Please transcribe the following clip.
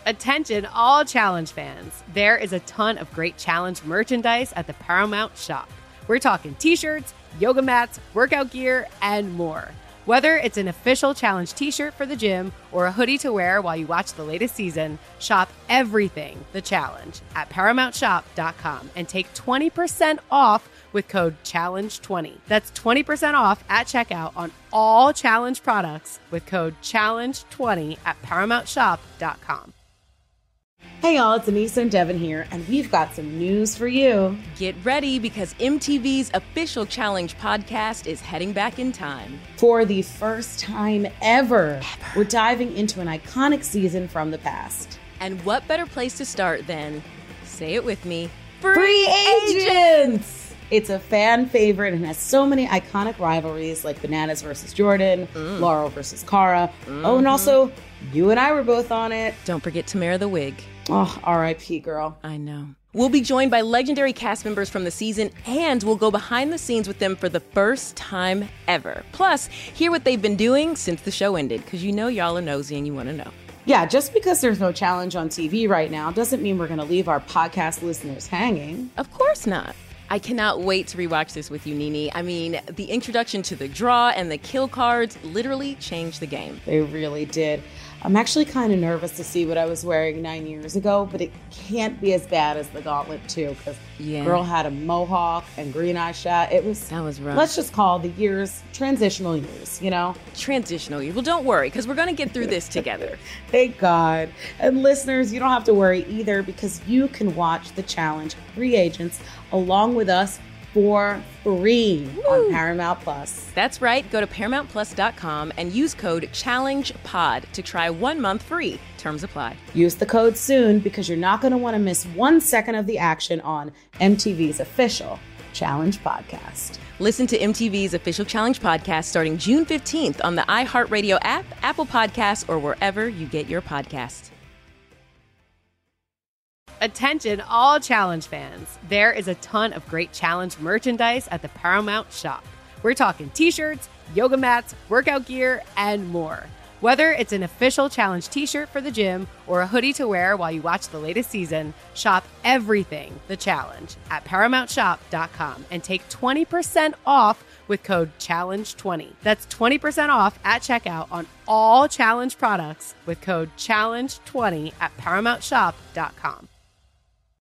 Attention all Challenge fans. There is a ton of great Challenge merchandise at the Paramount shop. We're talking t-shirts, yoga mats, workout gear, and more. Whether it's an official Challenge t-shirt for the gym or a hoodie to wear while you watch the latest season, shop everything The Challenge at ParamountShop.com and take 20% off with code CHALLENGE20. That's 20% off at checkout on all Challenge products with code CHALLENGE20 at ParamountShop.com. Hey y'all, it's Anissa and Devin here, and we've got some news for you. Get ready because MTV's official Challenge podcast is heading back in time. For the first time ever, we're diving into an iconic season from the past. And what better place to start than, say it with me, Free Agents! It's a fan favorite and has so many iconic rivalries like Bananas versus Jordan, Laurel versus Cara. Oh, and also, you and I were both on it. Don't forget Tamara the Wig. Oh, R.I.P. girl. I know. We'll be joined by legendary cast members from the season, and we'll go behind the scenes with them for the first time ever. Plus, hear what they've been doing since the show ended, because you know y'all are nosy and you want to know. Yeah, just because there's no Challenge on TV right now doesn't mean we're going to leave our podcast listeners hanging. Of course not. I cannot wait to rewatch this with you, Nene. I mean, the introduction to the draw and the kill cards literally changed the game. They really did. I'm actually kind of nervous to see what I was wearing 9 years ago, but it can't be as bad as the Gauntlet 2, because girl had a mohawk and green eye shot. That was rough. Let's just call the years transitional years, you know? Transitional years. Well, don't worry, because we're going to get through this together. Thank God. And listeners, you don't have to worry either, because you can watch The Challenge Free Agents along with us for free on Paramount Plus. That's right. Go to ParamountPlus.com and use code CHALLENGEPOD to try 1 month free. Terms apply. Use the code soon because you're not going to want to miss 1 second of the action on MTV's official Challenge podcast. Listen to MTV's official Challenge podcast starting June 15th on the iHeartRadio app, Apple Podcasts, or wherever you get your podcasts. Attention all Challenge fans. There is a ton of great Challenge merchandise at the Paramount shop. We're talking t-shirts, yoga mats, workout gear, and more. Whether it's an official Challenge t-shirt for the gym or a hoodie to wear while you watch the latest season, shop everything The Challenge at ParamountShop.com and take 20% off with code CHALLENGE20. That's 20% off at checkout on all Challenge products with code CHALLENGE20 at ParamountShop.com.